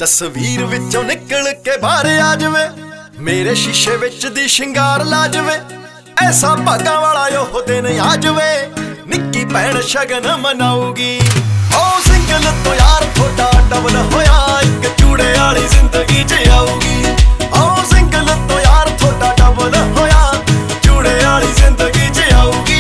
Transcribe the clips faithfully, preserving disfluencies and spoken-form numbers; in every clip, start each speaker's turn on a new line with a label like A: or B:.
A: तस्वीर विचों निकल के बाहर आ जावे, मेरे शीशे विच दी शिंगार ला जावे। ऐसा भागां वाला ओह दिन आ जावे, निक्की भैन शगन मनाऊगी। ओ सिंगल तो यार थोड़ा डबल होया, एक चूड़े वाली जिंदगी च आऊगी। ओ सिंगल तो यार थोड़ा डबल होया, चूड़े वाली जिंदगी च आऊगी।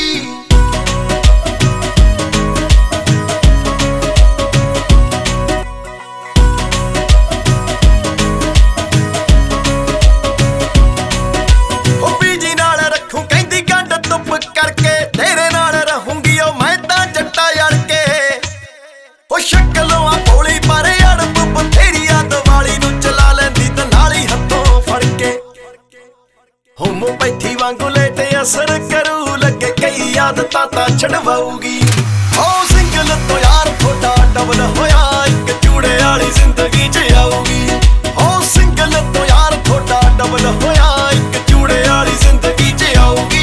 A: करके तेरे नाल रहूंगी ओ मैं तां जट्टा यार के। ओ शक्लों आ भोली पर अड़ब बथेरी आ दिवाली नूं चला लैंदी ते नाली हत्थों फड़ के। होमोपैथी वांगू लेटे असर करू, लगे कई आदतां तां छडवाऊगी। ओ सिंगल तो यार थोड़ा डबल होया, एक चूड़े वाली जिंदगी च आऊगी। ओ सिंगल तो यार थोड़ा डबल होया, एक चूड़े वाली जिंदगी च आऊगी।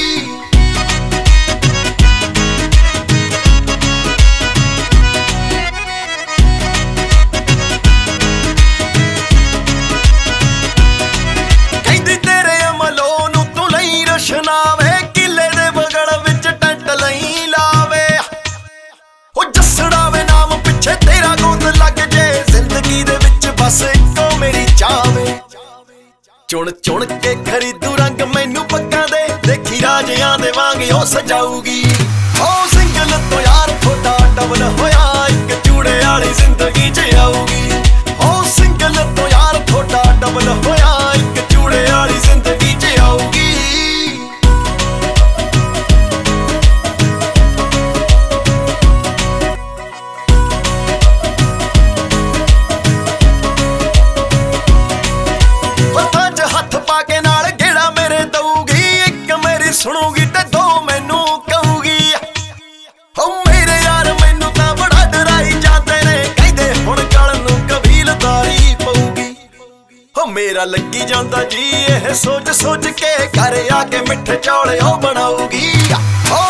A: नावे किले दे बगल विच टेंट लई लावे, ओ जसड़ा वे नाम पिछे तेरा गोद लग जे। जिंदगी दे विच बस इको मेरी चावे, चुन चुन के खरीदू रंग मैनू पक्का दे। देखी राजियां दे वांग ओ सजाऊगी। ओ सिंगल तो यार थोड़ा डबल होया, एक चूड़े वाली जिंदगी च आऊगी। ओ सिंगल तो यार थोड़ा डबल होया, एक चूड़े वाली जिंदगी च आऊगी। सुनूगी ते दो मैनू कहूगी। ओ मेरे यार मैनू तां बड़ा डराई जांदे ने, कहंदे हुण गल नूं कबीलदारी पऊगी। ओ मेरा लगी जांदा जी एह सोच सोच के, घर आके मिठे चौले ओ बनाऊगी। ओ